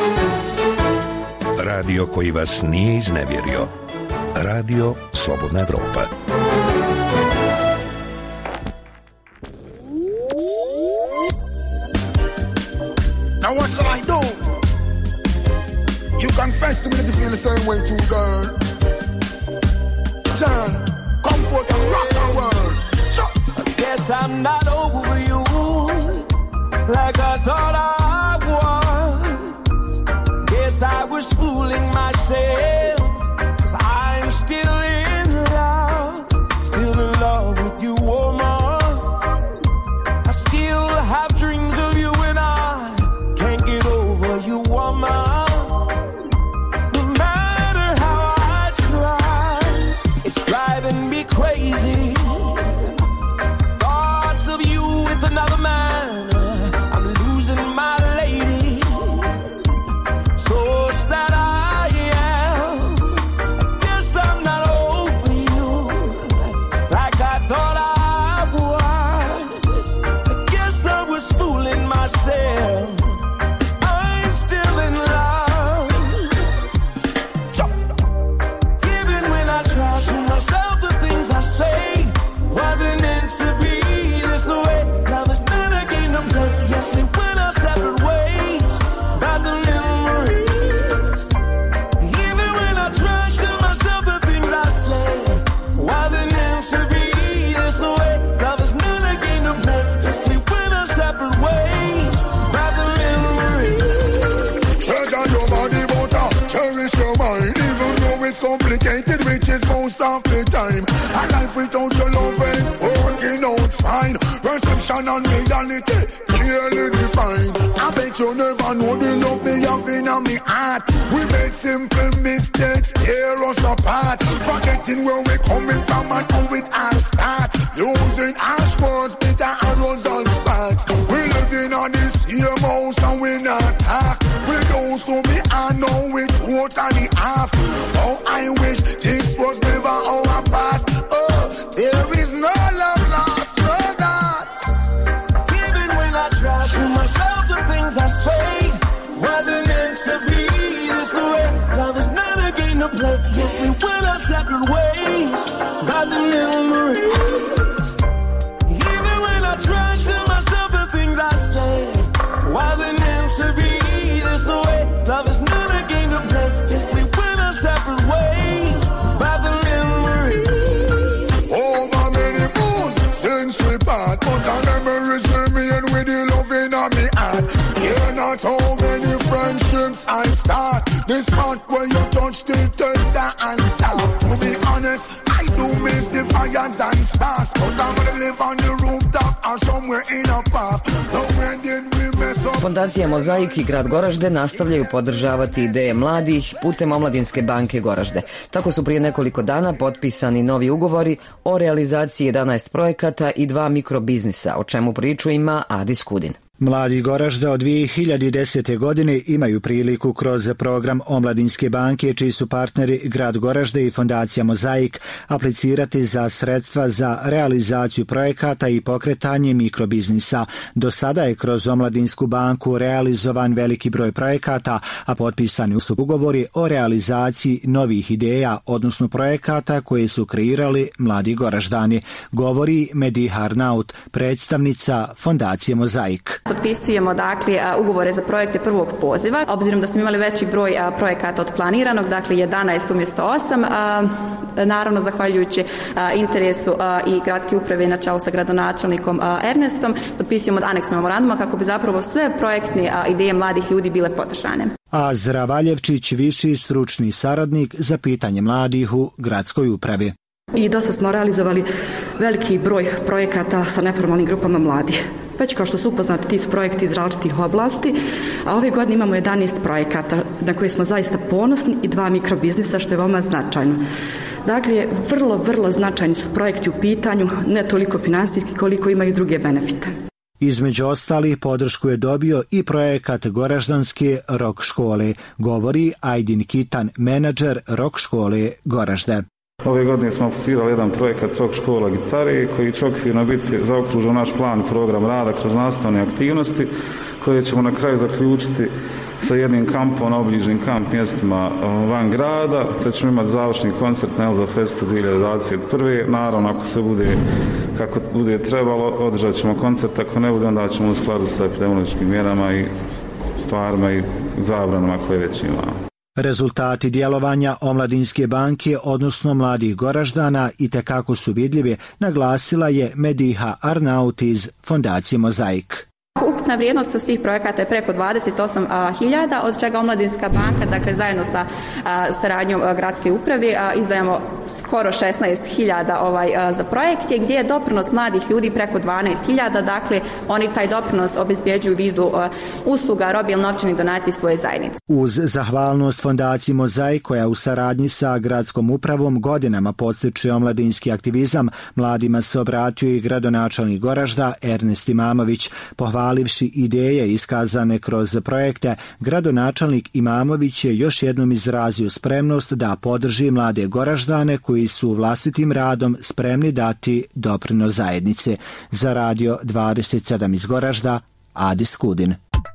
Radio koji vas nije iznevjerio. Radio Slobodna Evropa. Now what shall I do? You confess to me that you feel the same way too, girl. John, come forth and rock our world. I guess I'm not over you like I thought I was. Guess I was fooling myself, 'cause I'm still in love with you, woman. I still have dreams of you and I can't get over you, woman. No matter how I try, it's driving complicated, which is most of the time. A life without your love ain't working out fine. Perception and reality clearly defined. I bet you never know the love me have in my heart. We made simple mistakes, tear us apart. Forgetting where we're coming from and how it all starts. Losing ash words, bitter arrows and sparks. We living on this same house and we not talk. We used to be and now we totally off. Oh, I wish this was never our past. Oh, there is no love lost, no God. Even when I try to myself, the things I say wasn't meant to be this way. Love is not a game to play. Yes, we went our separate ways by the memories. Even when I try to myself, the things I say wasn't meant to be this way. Love is not a game to play. Yes, we went our separate ways by the memories. Over many moons since we part, but our memories remain with the love in my heart. Yeah, not how many friendships I start. This part where you touch still tender and soft. To be honest, I do miss the fires and sparks, but I'm gonna live on the rooftop or somewhere in a park. No, when did we mess up? Fondacija Mozaik i grad Goražde nastavljaju podržavati ideje mladih putem Omladinske banke Goražde. Tako su prije nekoliko dana potpisani novi ugovori o realizaciji 11 projekata i 2 mikrobiznisa, o čemu priču ima Adis Kudin. Mladi Goražda od 2010. godine imaju priliku kroz program Omladinske banke, čiji su partneri grad Goražde i fondacija Mozaik, aplicirati za sredstva za realizaciju projekata i pokretanje mikrobiznisa. Do sada je kroz Omladinsku banku realizovan veliki broj projekata, a potpisani su ugovori o realizaciji novih ideja, odnosno projekata koje su kreirali mladi Goraždani, govori Mediha Arnaut, predstavnica fondacije Mozaik. Potpisujemo dakle ugovore za projekte prvog poziva, obzirom da smo imali veći broj projekata od planiranog, dakle 11 umjesto 8, naravno zahvaljujući interesu i gradske uprave na čelu sa gradonačelnikom Ernestom, potpisujemo aneks memoranduma kako bi zapravo sve projektne ideje mladih ljudi bile podržane. Azra Valjevčić, viši stručni saradnik za pitanje mladih u gradskoj upravi. I dosta smo realizovali veliki broj projekata sa neformalnim grupama mladih. Već kao što su upoznati, ti su projekti iz različitih oblasti, a ove godine imamo 11 projekata na koje smo zaista ponosni i 2 mikrobiznisa, što je veoma značajno. Dakle, vrlo značajni su projekti u pitanju, ne toliko finansijski koliko imaju druge benefite. Između ostalih podršku je dobio i projekat Goraždanske rock škole, govori Ajdin Kitan, menadžer rock škole Goražde. Ove godine smo aplicirali jedan projekat rock škola gitare koji će okvirno biti zaokružen naš plan program rada kroz nastavne aktivnosti koje ćemo na kraju zaključiti sa jednim kampom na obližnim kamp mjestima van grada, te ćemo imati završni koncert na Elza Festu 2021. Naravno, ako se bude kako bude trebalo, održat ćemo koncert, ako ne bude, onda ćemo u skladu sa epidemiološkim mjerama i stvarima i zabranama koje već imamo. Rezultati djelovanja Omladinske banke, odnosno mladih Goraždana, itekako su vidljivi, naglasila je Mediha Arnaut iz fondacije Mozaik. Ukupna vrijednost svih projekata je preko 28.000, od čega Omladinska banka, dakle zajedno sa saradnjom gradske uprave, izdvajamo skoro 16.000 za projekte, gdje je doprinos mladih ljudi preko 12.000, dakle oni taj doprinos obezbjeđuju u vidu usluga, robe ili novčanih donacija svoje zajednice. Uz zahvalnost fondaciji Mozaik, koja u saradnji sa gradskom upravom godinama podstiče omladinski aktivizam, mladima se obratio i gradonačelnik Goražda Ernest Imamović. Pohvalivši ideje iskazane kroz projekte, gradonačelnik Imamović je još jednom izrazio spremnost da podrži mlade Goraždane koji su vlastitim radom spremni dati doprinos zajednice. Za Radio 27 iz Goražda, Adis Kudin.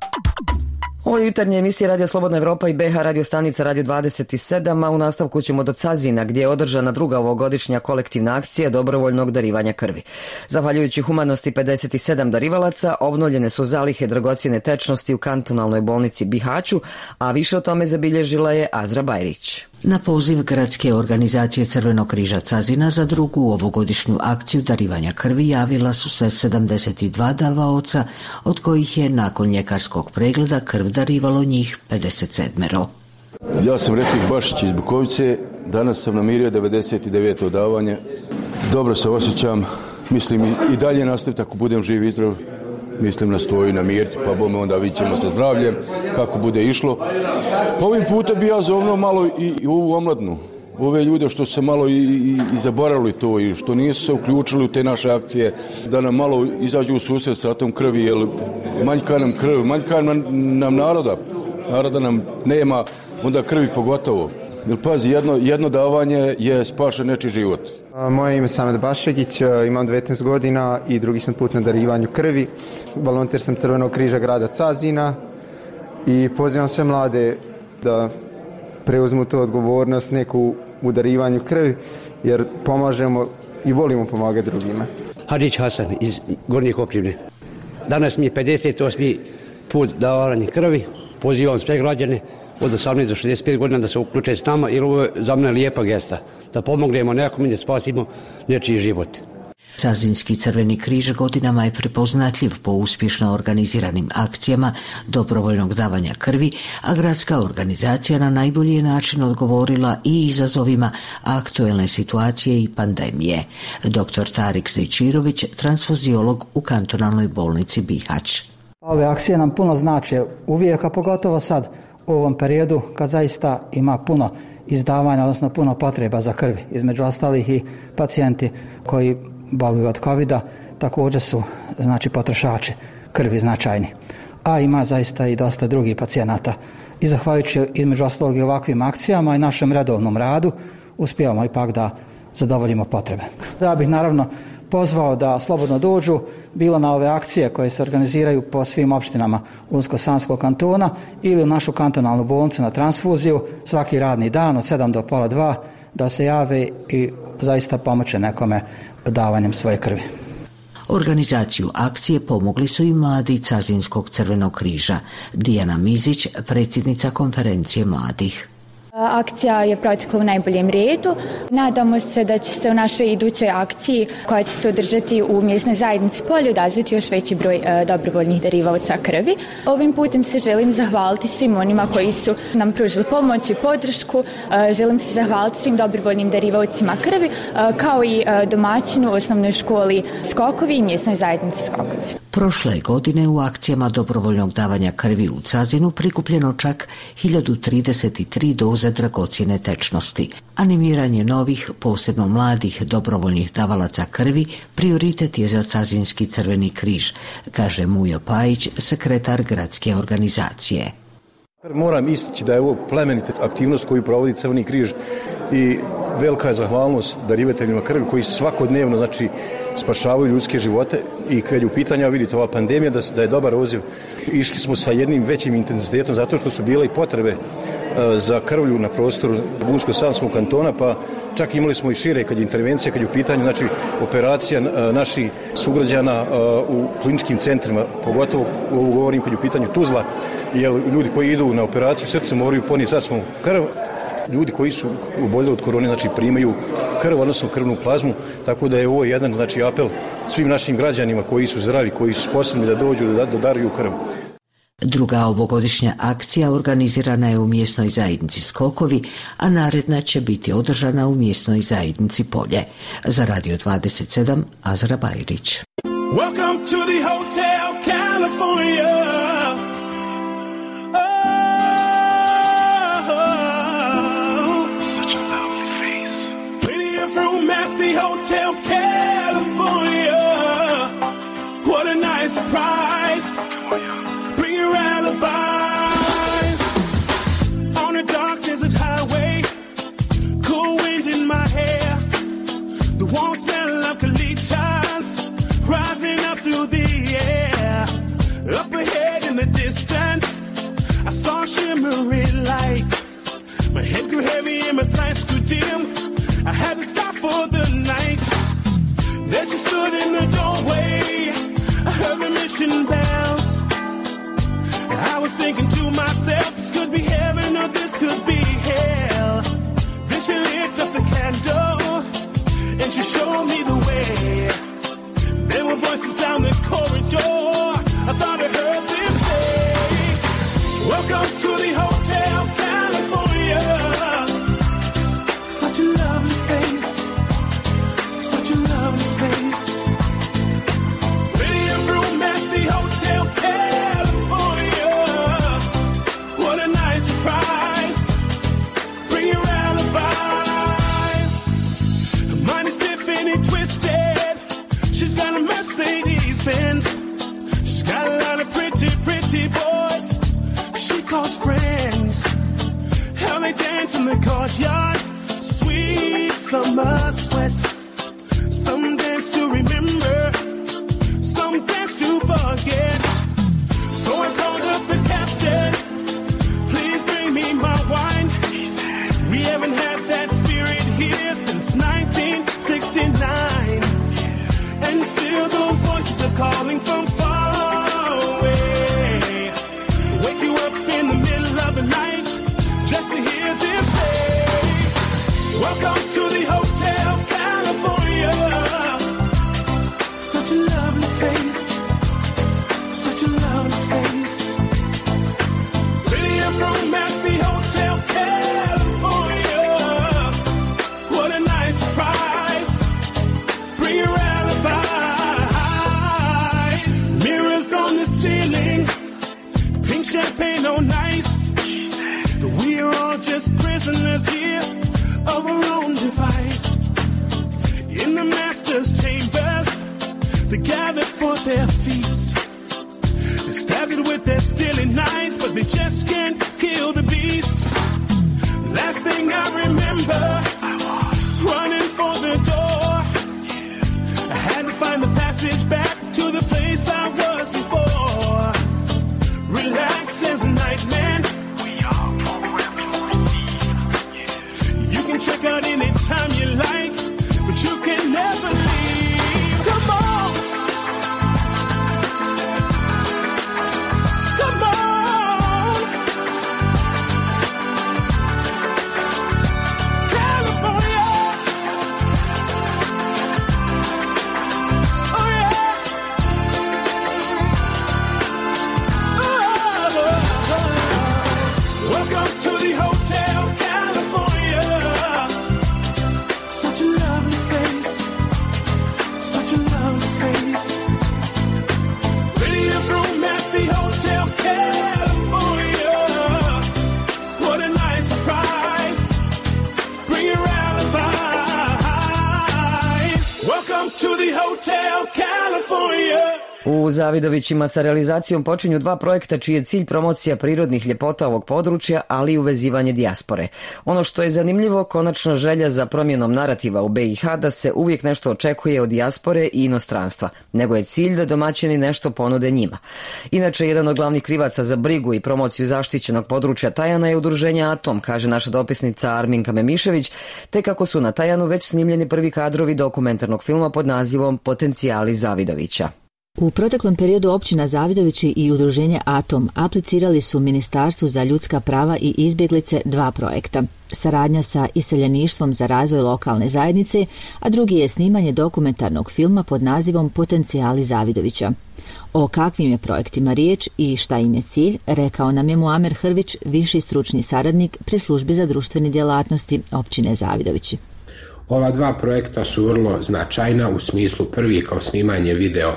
Ovo je jutarnja emisija Radio Slobodna Evropa i BH radio stanica Radio 27, a u nastavku ćemo do Cazina, gdje je održana druga ovogodišnja kolektivna akcija dobrovoljnog darivanja krvi. Zahvaljujući humanosti 57 darivalaca, obnovljene su zalihe dragocjene tečnosti u kantonalnoj bolnici Bihaću, a više o tome zabilježila je Azra Bajrić. Na poziv gradske organizacije Crvenog križa Cazina za drugu ovogodišnju akciju darivanja krvi javila su se 72 davaoca, od kojih je nakon ljekarskog pregleda krv darivalo njih 57. Ja sam Refik Bašić iz Bukovice, Danas sam namirio 99. davanje. Dobro se osjećam. Mislim i dalje nastaviti ako budem živ i zdrav. Mislim na stoji namiriti, pa bome onda vidjet ćemo sa zdravljem kako bude išlo. Pa ovim putem bi ja zovno malo i ovu omladnu. Ove ljude što se malo i zaboravili to i što nisu se uključili u te naše akcije, da nam malo izađu u susret sa tom krvi, jer manjka nam krv, manjka nam naroda nam nema, onda krvi pogotovo. Jer pazi, jedno davanje je spašen nečiji život. Moje ime je Samet Bašegić, imam 19 godina i drugi sam put na darivanju krvi. Volonter sam Crvenog križa grada Cazina i pozivam sve mlade da preuzmu tu odgovornost neku u darivanju krvi, jer pomažemo i volimo pomagati drugima. Hadžić Hasan iz Gornje Koprivne. Danas mi je 58. put davanja krvi. Pozivam sve građane od 18 do 65 godina da se uključe s nama, jer ovo je za mene lijepa gesta. Da pomognemo nekom i da spasimo nečiji život. Cazinski Crveni križ godinama je prepoznatljiv po uspješno organiziranim akcijama dobrovoljnog davanja krvi, a gradska organizacija na najbolji je način odgovorila i izazovima aktuelne situacije i pandemije. Dr. Tarik Zejčirović, transfuziolog u kantonalnoj bolnici Bihać. Ove akcije nam puno znače uvijek, a pogotovo sad u ovom periodu kad zaista ima puno izdavanja, odnosno puno potreba za krvi. Između ostalih i pacijenti koji boluju od covida također su potrošači krvi značajni. A ima zaista i dosta drugih pacijenata. I zahvaljujući između ostalog i ovakvim akcijama i našem redovnom radu uspijevamo ipak da zadovoljimo potrebe. Ja bih naravno pozvao da slobodno dođu bilo na ove akcije koje se organiziraju po svim opštinama Unsko-Sanskog kantona ili u našu kantonalnu bolnicu na transfuziju svaki radni dan od 7 do pola 2 da se jave i zaista pomoće nekome davanjem svoje krvi. Organizaciju akcije pomogli su i mladi Cazinskog Crvenog križa. Dijana Mizić, predsjednica konferencije mladih. Akcija je protekla u najboljem redu. Nadamo se da će se u našoj idućoj akciji, koja će se održati u mjesnoj zajednici Polje, odazvati još veći broj dobrovoljnih darivaoca krvi. Ovim putem se želim zahvaliti svim onima koji su nam pružili pomoć i podršku. Želim se zahvaliti svim dobrovoljnim darivaocima krvi, kao i domaćinu u osnovnoj školi Skokovi i mjesnoj zajednici Skokovi. Prošle godine u akcijama dobrovoljnog davanja krvi u Cazinu prikupljeno čak 1033 doze dragocjene tečnosti. Animiranje novih, posebno mladih dobrovoljnih davalaca krvi prioritet je za Cazinski Crveni križ, kaže Mujo Pajić, sekretar gradske organizacije. Moram istići da je ovo plemenita aktivnost koju provodi Crveni križ i velika je zahvalnost darivateljima krvi koji svakodnevno spašavaju ljudske živote i kad je u pitanju, vidite, ova pandemija, da je dobar odziv. Išli smo sa jednim većim intenzitetom zato što su bile i potrebe za krvlju na prostoru Unsko-Sanskog kantona, pa čak imali smo i šire kad je intervencija, kad je u pitanju operacija naših sugrađana u kliničkim centrima, pogotovo ovo govorim kad je u pitanju Tuzla, jer ljudi koji idu na operaciju srca moraju ponijeti sasvom krv. Ljudi koji su oboljeli od korone primaju krv, odnosno krvnu plazmu, tako da je ovo jedan apel svim našim građanima koji su zdravi, koji su sposobni da dođu da daruju krv. Druga ovogodišnja akcija organizirana je u mjesnoj zajednici Skokovi, a naredna će biti održana u mjesnoj zajednici Polje. Za Radio 27, Azra Bajrić. Welcome to the Hotel California. Room at the Hotel California. What a nice surprise. Bring your alibis. On a dark desert highway, cool wind in my hair, the warm smell of colitas rising up through the air. Up ahead in the distance, I saw a shimmering light. My head grew heavy and my sights grew dim. I had to stop for the night. There she stood in the doorway. I heard the mission bells. And I was thinking to myself, this could be heaven or this could be hell. Then she lit up the candle and she showed me the way. There were voices down the corridor. I thought I heard them say, welcome to the Hotel California. surprise. Bring your alibis. Her mind is stiffened and twisted. She's got a Mercedes Benz. She's got a lot of pretty, pretty boys. She calls friends. How they dance in the courtyard. Sweet summer sweat. Some dance to remember. Some dance to forget. So I called up the captain. Please bring me my wine. We haven't had that spirit here since 1969. And still those voices are calling from far away. Wake you up in the middle of the night just to hear them say, welcome to the Hotel California. Such a lovely place. Such a lovely face. Video from at the Hotel California. What a nice surprise. Bring your alibis. Mirrors on the ceiling. Pink champagne on ice. But we are all just prisoners here of our own device. In the master's chambers, they gathered for their feast. They stabbed it with their steely knives, but they just can't kill the beast. Last thing I remember, running for the door. I had to find the passage back to the place I was before. Relax as a nightman. You can check out anytime you like, but you can never leave. Come on. Come on. California. Oh yeah. Oh. Welcome to the Hotel California. Such a lovely place. Such a lovely place. Video room at the Hotel California. What a nice surprise. Bring your alibis. Welcome to the Hotel California. U Zavidovićima sa realizacijom počinju dva projekta čiji je cilj promocija prirodnih ljepota ovog područja, ali i uvezivanje dijaspore. Ono što je zanimljivo, konačna želja za promjenom narativa u BiH da se uvijek nešto očekuje od dijaspore i inostranstva, nego je cilj da domaćini nešto ponude njima. Inače, jedan od glavnih krivaca za brigu i promociju zaštićenog područja Tajana je udruženje Atom, kaže naša dopisnica Arminka Memišević, te kako su na Tajanu već snimljeni prvi kadrovi dokumentarnog filma pod nazivom Potencijali Zavidovića. U proteklom periodu općina Zavidovići i udruženje Atom aplicirali su Ministarstvu za ljudska prava i izbjeglice dva projekta. Saradnja sa iseljeništvom za razvoj lokalne zajednice, a drugi je snimanje dokumentarnog filma pod nazivom Potencijali Zavidovića. O kakvim je projektima riječ i šta im je cilj, rekao nam je Muamer Hrvić, viši stručni saradnik pri službi za društvene djelatnosti općine Zavidovići. Ova dva projekta su vrlo značajna u smislu prvi kao snimanje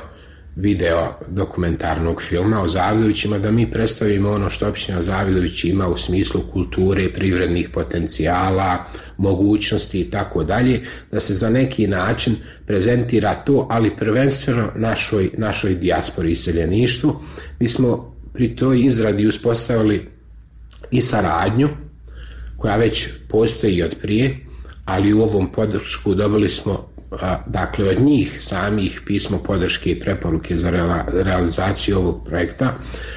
video dokumentarnog filma o Zavidovićima, da mi predstavimo ono što općina Zavidović ima u smislu kulture, privrednih potencijala, mogućnosti i tako dalje, da se za neki način prezentira to, ali prvenstveno našoj dijaspori i iseljeništvu. Mi smo pri toj izradi uspostavili i saradnju koja već postoji od prije, ali u ovom podršku dobili smo dakle od njih samih pismo podrške i preporuke za realizaciju ovog projekta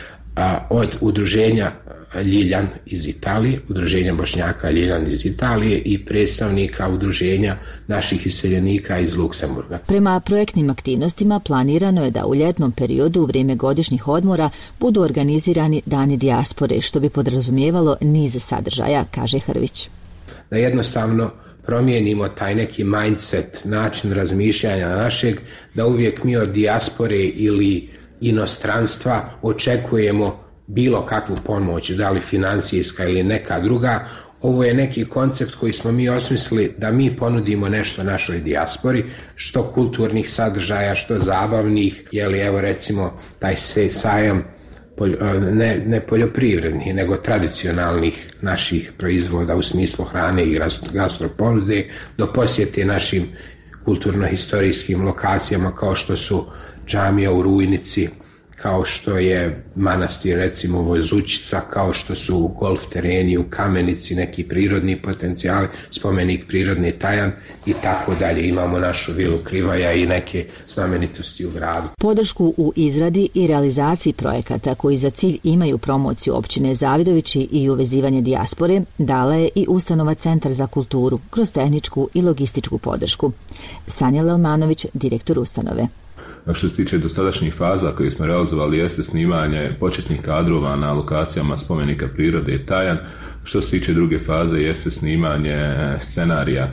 od udruženja Ljiljan iz Italije, udruženja Bošnjaka Ljiljan iz Italije i predstavnika udruženja naših iseljenika iz Luksemburga. Prema projektnim aktivnostima planirano je da u ljetnom periodu u vrijeme godišnjih odmora budu organizirani dani dijaspore, što bi podrazumijevalo niz sadržaja, kaže Hrvić. Da jednostavno promijenimo taj neki mindset, način razmišljanja našeg, da uvijek mi od dijaspore ili inostranstva očekujemo bilo kakvu pomoć, da li financijska ili neka druga. Ovo je neki koncept koji smo mi osmislili da mi ponudimo nešto našoj dijaspori, što kulturnih sadržaja, što zabavnih, evo recimo taj sajam ne poljoprivrednih, nego tradicionalnih naših proizvoda u smislu hrane i gastroponude, do posjete našim kulturno-historijskim lokacijama kao što su džamija u Rujnici, kao što je manastir recimo Vozućica, kao što su golf tereni u Kamenici, neki prirodni potencijali, spomenik prirodni Tajan i tako dalje. Imamo našu vilu Krivaja i neke znamenitosti u gradu. Podršku u izradi i realizaciji projekata koji za cilj imaju promociju općine Zavidovići i uvezivanje dijaspore dala je i ustanova Centar za kulturu kroz tehničku i logističku podršku. Sanja Lelmanović, direktor ustanove. Što se tiče dosadašnjih faza koje smo realizovali jeste snimanje početnih kadrova na lokacijama spomenika prirode i Tajan. Što se tiče druge faze jeste snimanje scenarija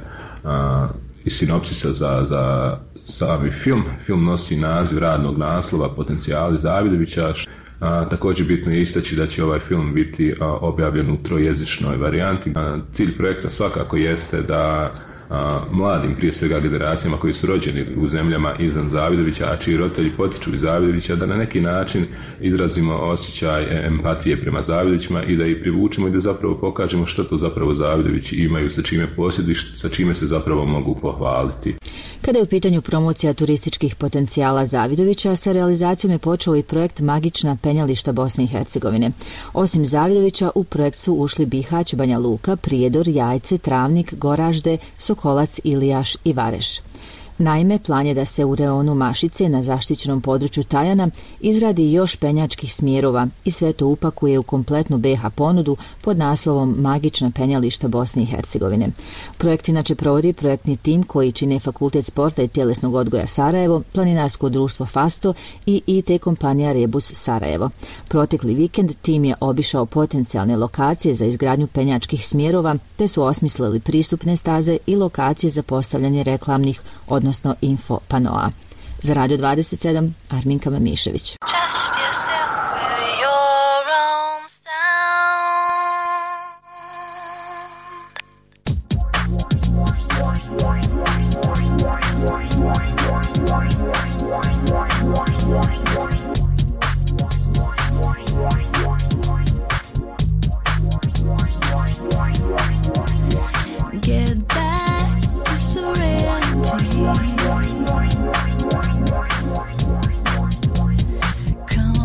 i sinopsisa za sami film. Film nosi naziv radnog naslova Potencijali Zavidovića. Također bitno je istaći da će ovaj film biti objavljen u trojezičnoj varijanti. Cilj projekta svakako jeste da mladim, prije svega generacijama koji su rođeni u zemljama izvan Zavidovića, a čiji roditelji potiču iz Zavidovića, da na neki način izrazimo osjećaj empatije prema Zavidovićima i da ih privučemo i da zapravo pokažemo što to zapravo Zavidovići imaju, sa čime posjeduju, sa čime se zapravo mogu pohvaliti. Kada je u pitanju promocija turističkih potencijala Zavidovića, sa realizacijom je počeo i projekt Magična penjališta Bosne i Hercegovine. Osim Zavidovića, u projekt su ušli Bihać, Banja Luka, Prijedor, Jajce, Travnik, Goražde, Sokolac, Ilijaš i Vareš. Naime, plan je da se u reonu Mašice na zaštićenom području Tajana izradi još penjačkih smjerova i sve to upakuje u kompletnu BH ponudu pod naslovom Magična penjališta Bosne i Hercegovine. Projekt inače provodi projektni tim koji čine Fakultet sporta i tjelesnog odgoja Sarajevo, Planinarsko društvo Fasto i IT kompanija Rebus Sarajevo. Protekli vikend tim je obišao potencijalne lokacije za izgradnju penjačkih smjerova te su osmislili pristupne staze i lokacije za postavljanje reklamnih, odnosno info panoa. Za Radio 27, Arminka Mamišević. Come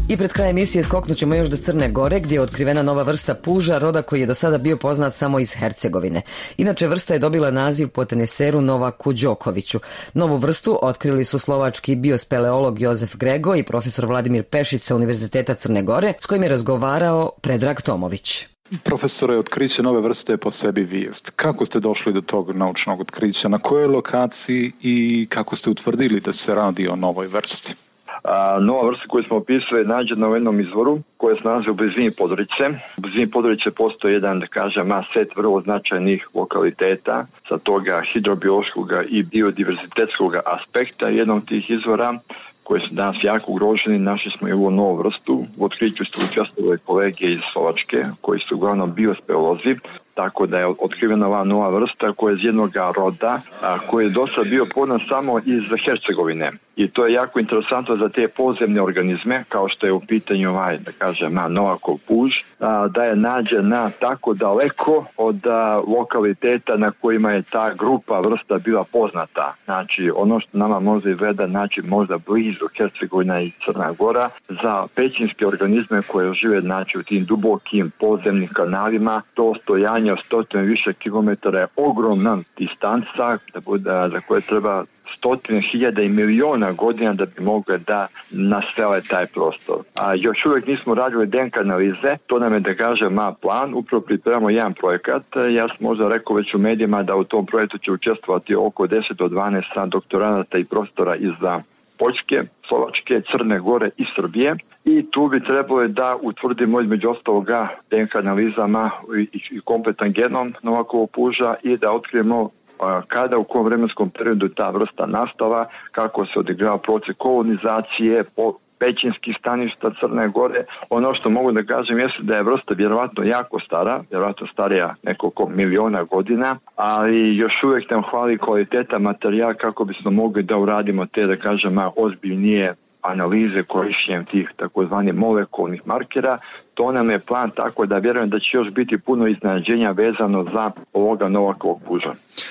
I pred kraj emisije skoknut ćemo još do Crne Gore, gdje je otkrivena nova vrsta puža, roda koji je do sada bio poznat samo iz Hercegovine. Inače, vrsta je dobila naziv po teniseru Novaku Đokoviću. Novu vrstu otkrili su slovački biospeleolog Jozef Grego i profesor Vladimir Pešić sa Univerziteta Crne Gore, s kojim je razgovarao Predrag Tomović. Profesore, otkriće nove vrste je po sebi vijest. Kako ste došli do tog naučnog otkrića? Na kojoj lokaciji i kako ste utvrdili da se radi o novoj vrsti? Nova vrsta koju smo opisali je nađena u jednom izvoru koje se nalazi u blizini Podgorice. U blizini Podgorice postoji jedan, da kažem, set vrlo značajnih lokaliteta sa toga hidrobiološkog i biodiverzitetskog aspekta. Jednom od tih izvora koji su danas jako ugroženi, našli smo i ovu novu vrstu. U otkriću su učestvovali kolege iz Slovačke koji su uglavnom biospeolozi, tako da je otkrivena ova nova vrsta koja je iz jednog roda koji je dosta bio poznat samo iz Hercegovine. I to je jako interesantno za te podzemne organizme, kao što je u pitanju da kažem, Novakov puž, da je nađena tako daleko od lokaliteta na kojima je ta grupa vrsta bila poznata. Znači, ono što nama možda izgleda, znači možda blizu Hercegovina i Crna Gora, za pećinske organizme koje žive, znači, u tim dubokim podzemnim kanalima, to stojanje od 100 više kilometara je ogromna distanca za koje treba 100.000 i miliona godina da bi mogli da nasele taj prostor. Još uvijek nismo radili DNK analize, to nam je, da kažem, plan, upravo pripremamo jedan projekat. Ja sam možda rekao već u medijima da u tom projektu će učestvovati oko 10 do 12 doktoranata i profesora iz Poljske, Slovačke, Crne Gore i Srbije. I tu bi trebalo da utvrdimo između ostaloga DNK analizama i kompletan genom Novakovog puža i da otkrijemo kada, u kom vremenskom periodu ta vrsta nastala, kako se odigrava proces kolonizacije, pećinskih staništa Crne Gore. Ono što mogu da kažem jeste da je vrsta vjerovatno jako stara, vjerovatno starija nekoliko miliona godina, ali još uvijek nam hvali kvaliteta materijala kako bismo mogli da uradimo te, da kažem, ozbiljnije analize korišćenjem tih takozvanih molekulnih markera. To nam je plan, tako da vjerujem da će još biti puno iznenađenja vezano za ovoga Novakovog puža.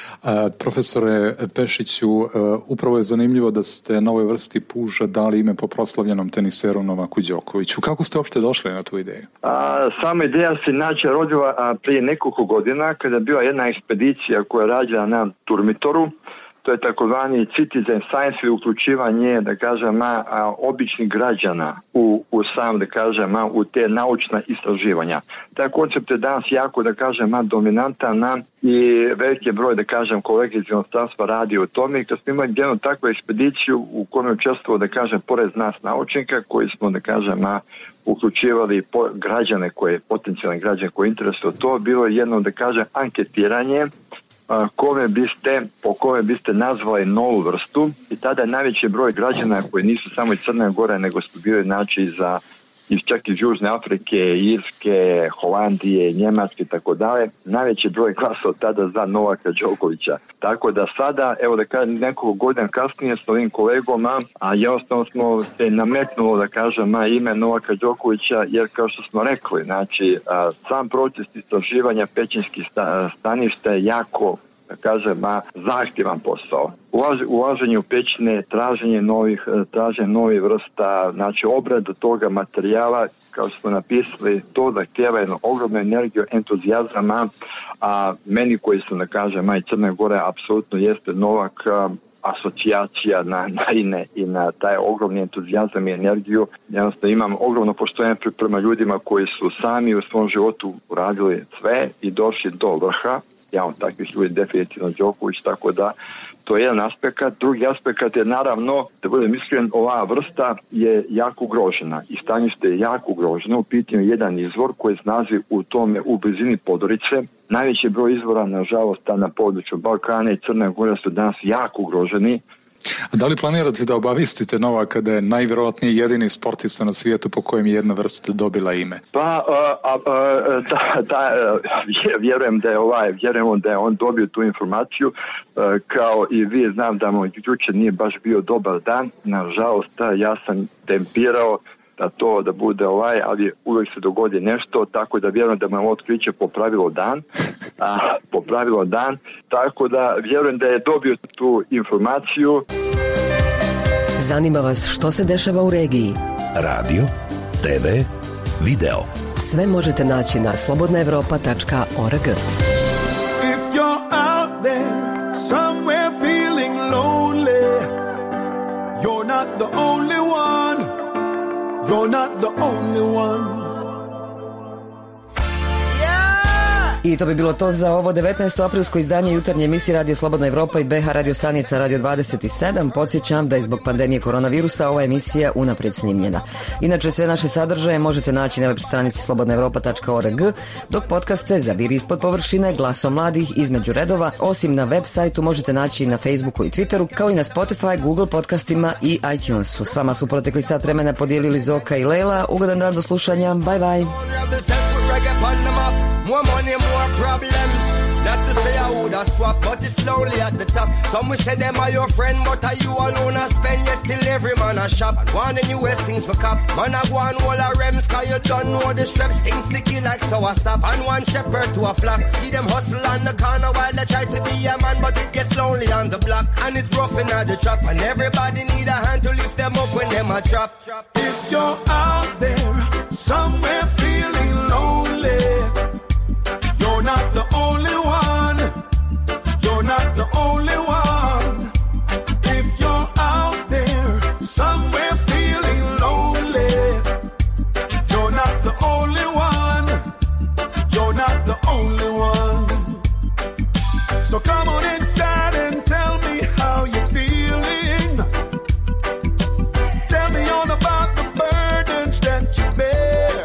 Profesore Pešiću, upravo je zanimljivo da ste novoj vrsti puža dali ime po proslavljenom teniseru Novaku Đokoviću. Kako ste uopšte došli na tu ideju? Sama ideja se inače rodila prije nekoliko godina kada je bila jedna ekspedicija koja je rađena na Turmitoru. To je takozvani citizen science ili uključivanje, da kažem, običnih građana u sam, da kažem, u te naučna istraživanja. Taj koncept je danas jako, da kažem, dominantan i veliki broj, da kažem, kolege iz inostranstva radi o tome. I kad smo imali jednu takvu ekspediciju u kojoj je učestvovao, da kažem, pored nas naučnika koji smo, da kažem, uključivali građane potencijalne građane koji interesuju to, bilo je jedno, da kažem, anketiranje po kome biste nazvali novu vrstu, i tada je najveći broj građana koji nisu samo iz Crne Gore, nego su bili, znači, čak iz Južne Afrike, Irske, Holandije, Njemačke i tako dalje, najveći broj glasao tada za Novaka Đokovića. Tako da sada, evo da kažem, nekoliko godina kasnije s ovim kolegom, a jednostavno smo se nametnulo, da kažem, ime Novaka Đokovića, jer kao što smo rekli, znači, sam proces istraživanja pećinskih staništa je jako, da kažem, zahtjevan posao. Ulaženje u pećine, traženje novih vrsta, znači obradu toga materijala, kao što smo napisali, to zahtjeva jednu ogromnu energiju, entuzijazama, a meni koji su, da kažem, i Crne Gore, apsolutno jeste Novak asocijacija na INE i na taj ogromni entuzijazam i energiju. Jednostavno imam ogromno poštovanje prema ljudima koji su sami u svom životu uradili sve i došli do vrha. Ja od takvih ljudi definitivno Đoković, tako da to je jedan aspekt. Drugi aspekt je, naravno, da budem iskren, ova vrsta je jako ugrožena i stanište je jako ugroženo. U pitanju je jedan izvor koji se nalazi u blizini Podgorice. Najveći broj izvora, nažalost, na području Balkana i Crne Gore su danas jako ugroženi. A da li planirate da obavistite Novaka da je najvjerojatnije jedini sportista na svijetu po kojem je jedna vrsta dobila ime? Pa, vjerujem da je on dobio tu informaciju, kao i vi. Znam da mu jučer nije baš bio dobar dan, nažalost, ja sam tempirao da bude ali uvijek se dogodi nešto, tako da vjerujem da me ovo otkriće popravilo dan, tako da vjerujem da je dobio tu informaciju. Zanima vas što se dešava u regiji? Radio TV, video. Sve možete naći na slobodnaevropa.org. If you're out there somewhere feeling lonely, you're not the only one. You're not the only one. I to bi bilo to za ovo 19. aprilsko izdanje jutarnje emisije Radio Slobodna Evropa i BH radio stanica Radio 27. Podsjećam da je zbog pandemije koronavirusa ova emisija unaprijed snimljena. Inače, sve naše sadržaje možete naći na web stranici slobodnaevropa.org, dok podcaste Zaviri ispod površine, Glasom mladih, Između redova, osim na web sajtu možete naći na Facebooku i Twitteru, kao i na Spotify, Google podcastima i iTunesu. S vama su protekli sat vremena podijelili Zoka i Leila. Ugodan dan do slušanja. Bye bye. More money, more problems. Not to say I would have swap, but it's slowly at the top. Some will say them are your friend, but are you alone a spend? Yes, still every man a shop. And one of the newest things for cop. Man a go on all a rems, cause you don't know the straps. Things sticky like sour sap. And one shepherd to a flock. See them hustle on the corner while they try to be a man, but it gets lonely on the block. And it's rough in the trap. And everybody need a hand to lift them up when them a drop. If you're out there somewhere feeling lonely, you're not the only one. You're not the only one. If you're out there somewhere feeling lonely, you're not the only one. You're not the only one. So come on inside and tell me how you're feeling. Tell me all about the burdens that you bear.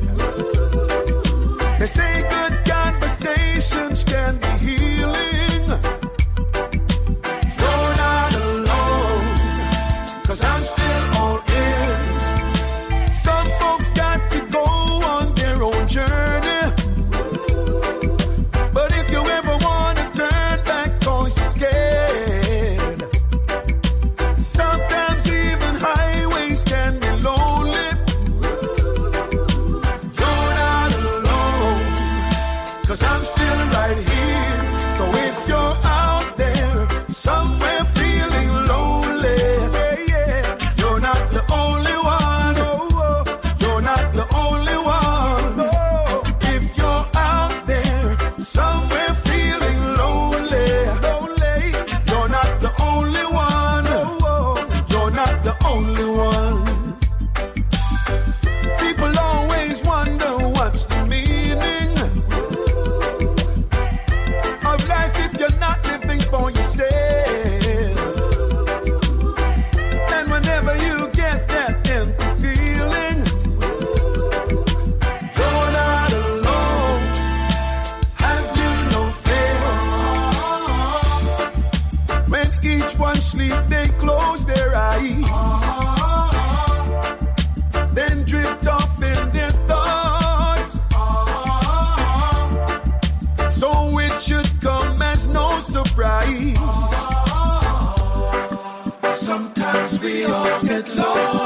They say good conversations can be healing. You're not alone, 'cause I'm still all ears. Some folks got to go on their own journey, but if you ever want to turn back 'cause you're scared, sometimes even highways can be lonely. You're not alone, 'cause I'm still right here. So if you're out there somewhere feeling lonely, you're not the only one. You're not the only one. If you're out there somewhere feeling lonely, you're not the only one. You're not the only one. People always wonder what's the meaning of life if you're not living for yourself. And whenever you get that empty feeling, you're not alone. Have you no fear? When each one sleep, they close their eyes, then drift off in their thoughts. So it should come as no surprise. Sometimes we all get lost.